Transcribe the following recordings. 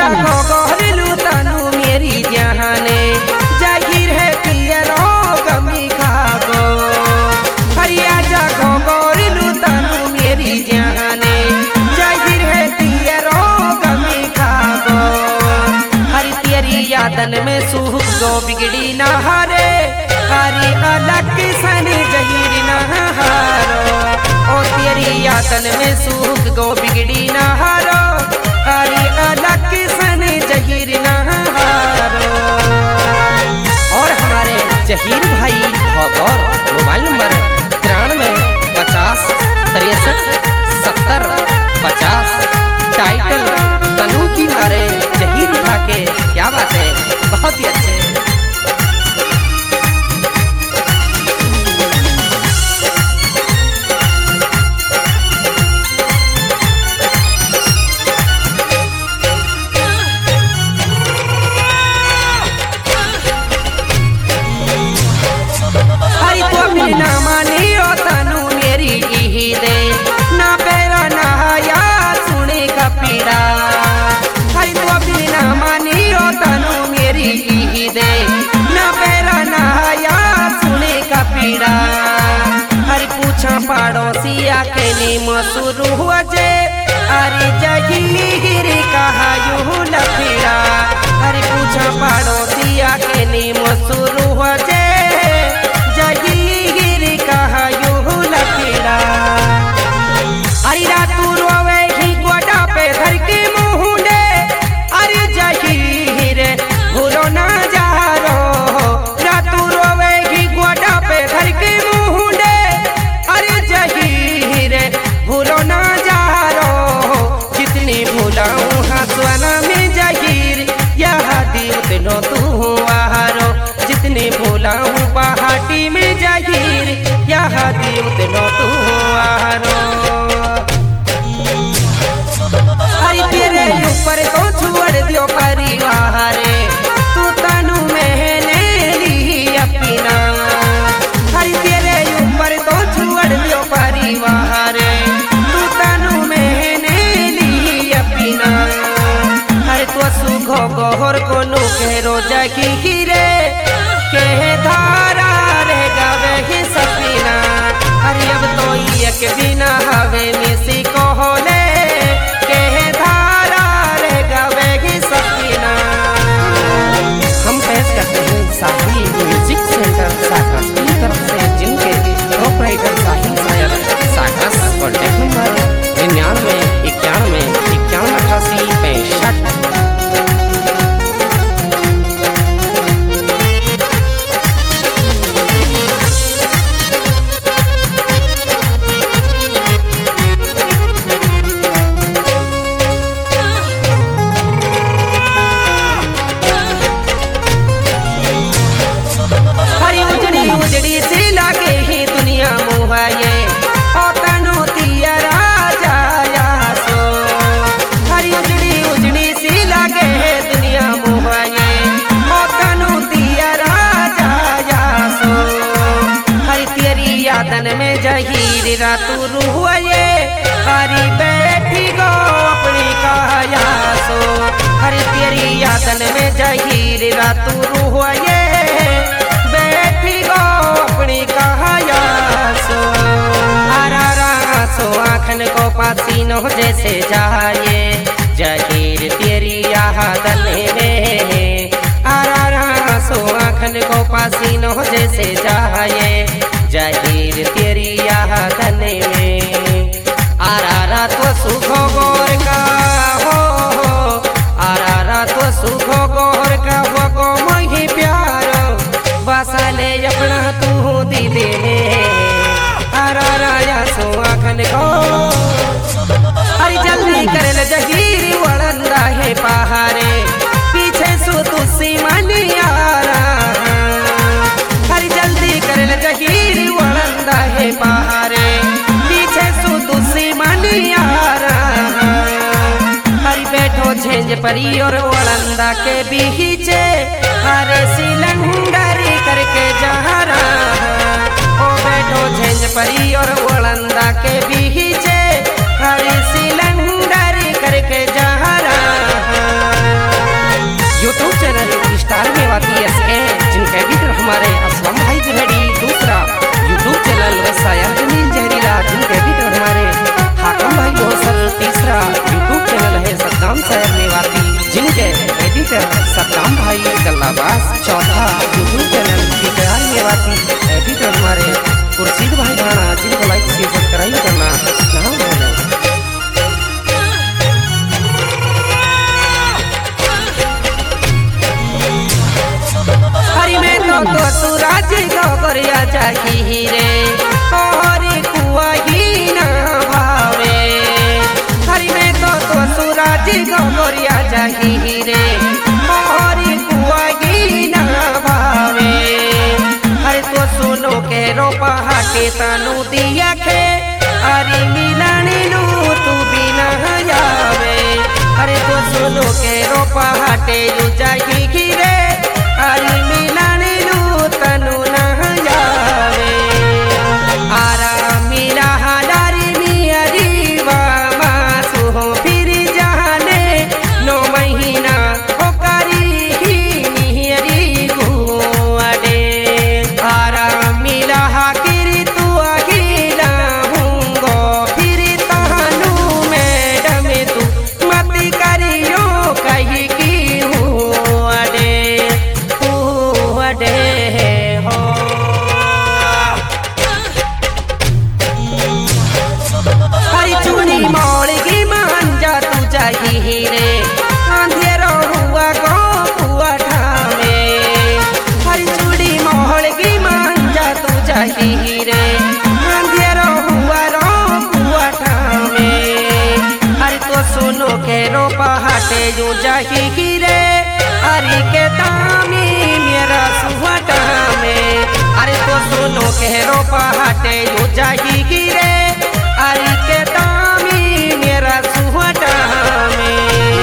जागो गोरिलू तनु मेरी जाने जाहिर है पियरो गमी खागो हरिया जागो गोरिलू तनु मेरी जाने जाहिर है पियरो गमी खागो हरी तेरी यादन में सूख गो बिगड़ी ना हारे हरी अलग सन जहीर ना हारो ओ तेरी यादन में सूख गो बिगड़ी ना हारो हरी अलग सन जहीर ना हारो। और हमारे जहीर भाई और मोबाइल नंबर 93 50 63 70 50 टाइटल तनु की मारे जहीर उठा के क्या बात है, बहुत ही अच्छे। ना मानियो तनु मेरी ही दे ना पैरा ना या सुने का पीड़ा हरी तो भी ना मानियो तनु मेरी ही दे ना पैरा ना या सुने का पीड़ा हरी पूछा पड़ोसिया के नीम शुरू हुआ जे अरे जहीर कहा यूं लफीड़ा हरी पूछा पड़ोसिया के नीम शुरू हुआ जे अरे रातू रोवे ही गोडा पे धर के मुंडे अरे जहीर भूलो ना जा रो रातू रोवे ही गोडा पे धर के मुंडे अरे जहीर भूलो ना जा रो जितनी भूलाऊं हंसवाना में जहीर यह दिल नो तू आरो जितनी भूलाऊं पहाड़ी में जहीर यह दिल नो तू आरो। हरी तेरे ऊपर तो छोड़ दियो परिवार तू तनु मैंने ली अपना हरी तेरे ऊपर तो छोड़ दियो परिवार तू तनु मैंने ली अपना हरे तो सुखो गोहर को नो के रोजा की गिरे के धारा रे गावे ही सपना हरी अब तो एक बिना हवे मिसी को होले साहिल म्यूजिक सेंटर साकस की तरफ से जिनके प्रोपराइटर साहिल शायर साकस कॉन्टैक्ट नंबर 99 91 51 88 65। उजड़ी से लागे ही दुनिया मुहाये ओ तनु तिया राजा या सो हरी उजड़ी से लागे है दुनिया मुहाये ओ तनु तिया राजा या सो हरी तेरी यादन में जहीर रातू रुहुए हरी बैठी गो अपनी काया सो हरी तेरी यादन में जहीर रातू रुहुए आखन को पसीनो जैसे जाए जहीर तेरी यादन में सो आखन को पसीनो जैसे जाए जहीर तेरी यादन में आरा तो सुखो गोर का हो आरा तो सुखो गोर का हो गो मोही प्यारो बसाले अपना तू दीदे राया सो आखन को हरी जल्दी कर ले जहीर वड़ंदा है पहारे पीछे सो तुसी मनियारा हरी जल्दी कर ले जहीर वड़ंदा है पहारे पीछे सो तुसी मनियारा हरी बैठो झेंझ परी और वड़ंदा के बीचे हरे सिलंडरी करके जहरा ओ बैठो झेंझ परी और वड़ंदा के बीचे हरी सिलंडरी करके जहरा गोरिया जाही रे तोहरी कुआ ही ना भावे हरि में तो सूरज गोरिया जाही रे तोहरी कुआ ही ना भावे हरे तो सुनो के रोपा के तनु दिया के अरे मिलानी लू तू बिना जावे अरे तो सुनो के रोपा हाटे यू जाही गिरे अरे मिलानी लू तनु ना जावे आरा मिला हलारी मियारी वामा सुहो फिर जाने 9 महीना ओकारी ही मियारी गुआडे आरा मिला हाकिरी तू अहिला हूँगो फिर तहानू मैडम तू मत करियो कही की हुआडे हुआडे हो हरी चुनी मौलगी मान जा तू जाही रे अंधेरो हुआ गो हुआ ठावे हरी चुनी मौलगी मान जा तू जाही रे अंधेरो हुआ रो हुआ ठावे हरी तो सुनो के रोपा हाटे यू जाही रे हरी के दामी मेरा सुहटा में अरे तो सुनो के रोपा हाटे यू जाही रे हरी के दामी मेरा सुहटा में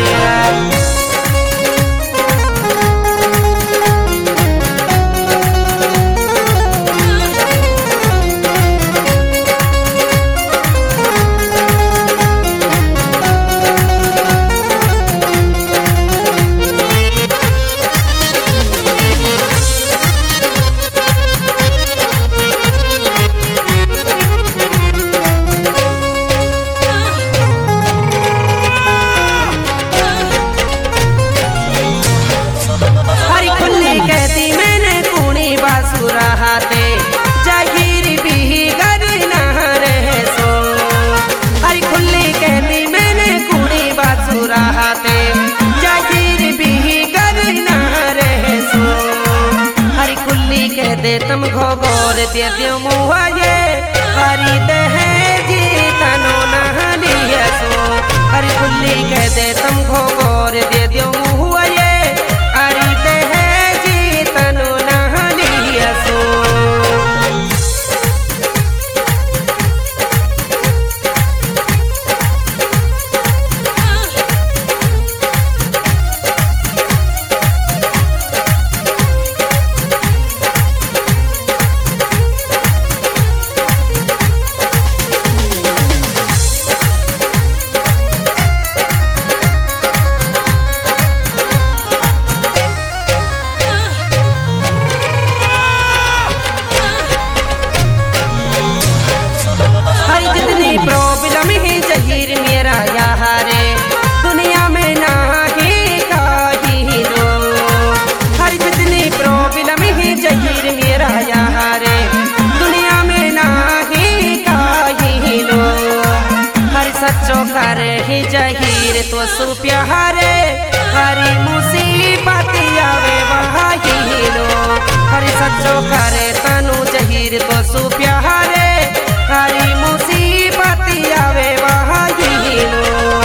हरी खुली कहती मैंने कूणी बासुरा हाथे जाहिर भी गर ना रहे सो हरी खुली कहती मैंने कूणी बासुरा हाथे जाहिर भी गर ना रहे सो हरी खुली कह दे तुम घोगोर दे दियो मुआ ये हरी दहे जी तनो ना लिया सो हरी खुली कह दे तुम घोगोर दे दियो मुआ ये हरी दहे जी तनो ना लिया सो हरी जितनी प्रॉब्लम है जहीर मेरा यारे दुनिया में ना ही कहीं लो हरी जितनी प्रॉब्लम है जहीर मेरा यारे दुनिया में ना ही कहीं लो हरी सच्चो करे ही जहीर तो सु प्यारे हरी मुसीबत आवे वहाँ ही लो हरी सच्चो करे तनु जहीर तो सु प्यारे हरी मुसीबत आवे वहाँ ही लो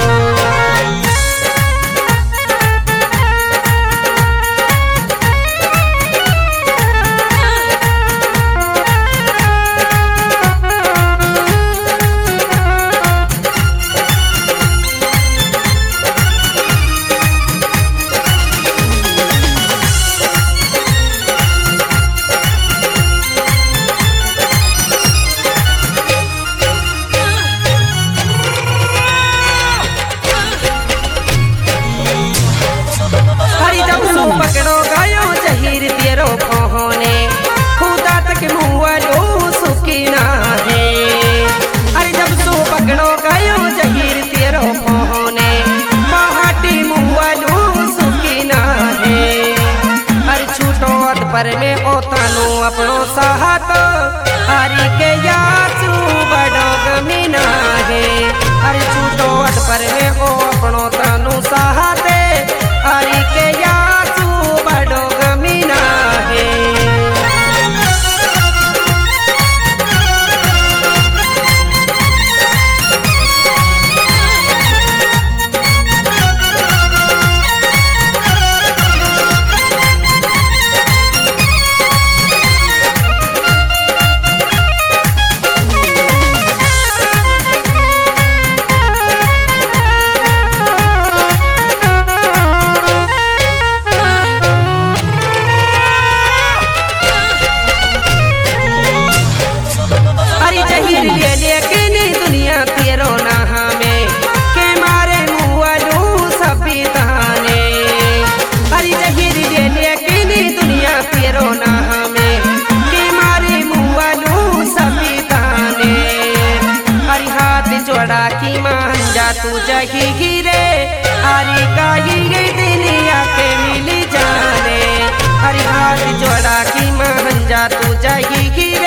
पकड़ो गयो जहीर तेरो पहोने खुदा तक मुआ लो सुखी ना है अरे जब सो पकड़ो गयो जहीर तेरो पहोने पहाटी मुआ लो सुखी ना है अरे छूटो अत पर में ओ तनु अपनो साहत हरी के यासू बड़ो गमीना है अरे छूटो अत पर में ओ अपनो तनु साहत हरी के यासू बड़ो गमीना है जोड़ा की मांझा तू जही गिरे अरे कही दुनिया के मिली जाने। अरे हाथ जोड़ा की मांझा तू जही गिरे